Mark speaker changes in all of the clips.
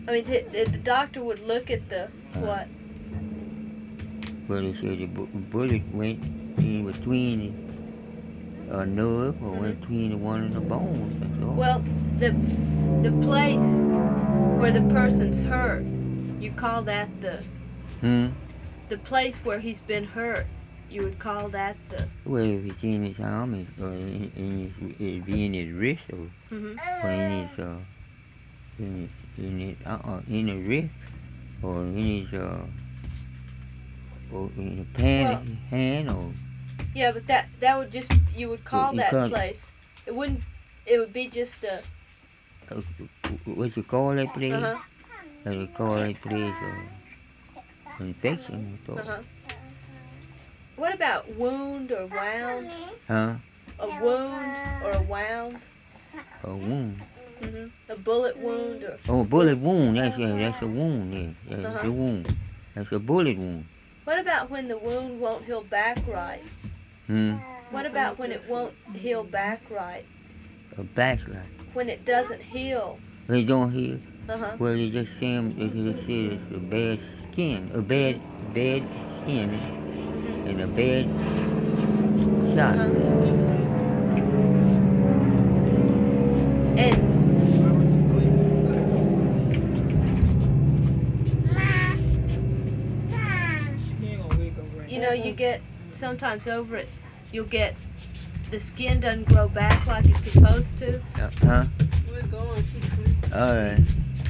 Speaker 1: I mean, the doctor would look at the what?
Speaker 2: Well, they said the bullet went in between a nerve or went between one of the bones. That's all.
Speaker 1: Well, the place where the person's hurt, you call that the. The place where he's been hurt, you would call that the.
Speaker 2: Well, if it's in his arm, it'd be in his wrist or in the wrist or in his or in the hand or.
Speaker 1: Yeah, but that would just, you would call that place. It wouldn't. It would be just a.
Speaker 2: What you call that place? You call that place infection.
Speaker 1: What about wound or wound?
Speaker 2: Huh?
Speaker 1: A wound or a wound?
Speaker 2: A wound.
Speaker 1: A bullet wound or.
Speaker 2: Oh, a bullet wound. That's a wound. Yeah, that's a wound. That's a bullet wound.
Speaker 1: What about when the wound won't heal back right? What about when it won't heal back right?
Speaker 2: Back right.
Speaker 1: When it doesn't heal.
Speaker 2: When it don't heal? Well, they just say it's a bad skin, a bad skin, and a bad shot.
Speaker 1: And you know, you get sometimes over it. You'll get the skin doesn't grow back like it's supposed to.
Speaker 2: All right.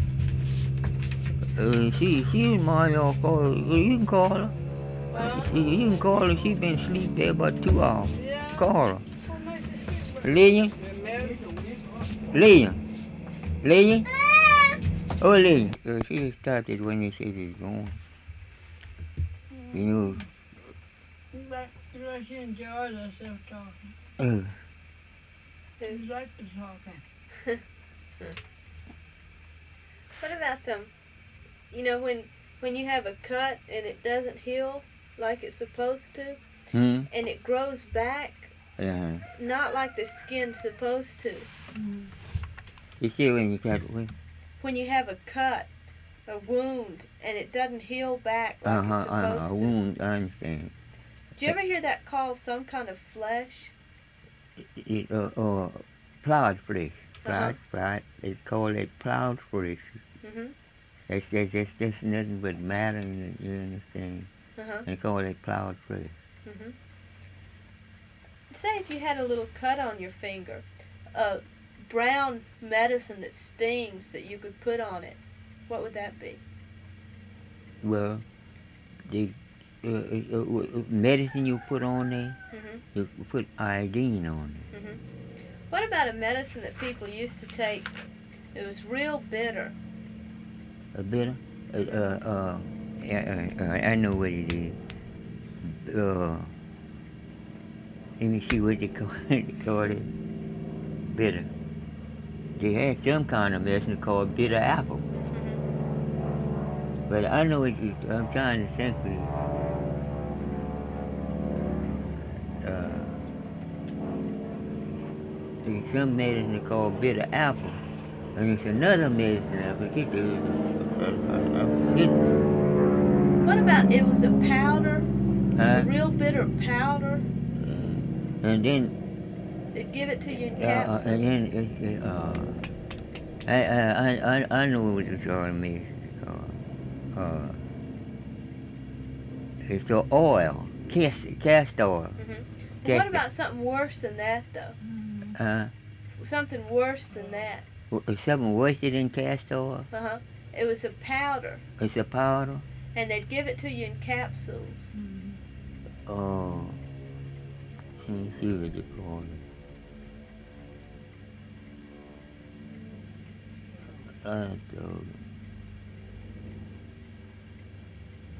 Speaker 2: She's my call. You can call her. You can call her. She's been asleep there about 2 hours. Call her. Lillian? Oh, Lillian. She started when they said it's gone. You know.
Speaker 3: She enjoys herself talking. She likes to talking.
Speaker 1: What about them? You know, when you have a cut and it doesn't heal like it's supposed to, and it grows back, not like the skin's supposed to.
Speaker 2: You see when you cut
Speaker 1: when you have a cut, a wound, and it doesn't heal back like it's supposed to.
Speaker 2: A wound, I understand.
Speaker 1: Do you ever hear that called some kind of flesh?
Speaker 2: Plowed flesh. They call it plowed flesh. That's nothing but matter, you understand? They call it plowed flesh.
Speaker 1: Say if you had a little cut on your finger, a brown medicine that stings that you could put on it, what would that be?
Speaker 2: Well, the medicine you put on there, you put iodine on it.
Speaker 1: What about a medicine that people used to take? It was real bitter.
Speaker 2: A bitter? I know what it is. Let me see what they call it. They call it bitter. They had some kind of medicine called bitter apple. But I know what I'm trying to think of it. There's some medicine called bitter apple. And there's another medicine I forget.
Speaker 1: What about it was a powder? A real bitter powder?
Speaker 2: And then
Speaker 1: they'd give it to you in capsules.
Speaker 2: And then I know what it's called medicine. It's the oil, castor oil.
Speaker 1: Well, what about something worse than that, though? Something worse than that.
Speaker 2: Something worse than castor oil?
Speaker 1: It was a powder.
Speaker 2: It's a powder?
Speaker 1: And they'd give it to you in capsules.
Speaker 2: Oh. Let me see what you call it.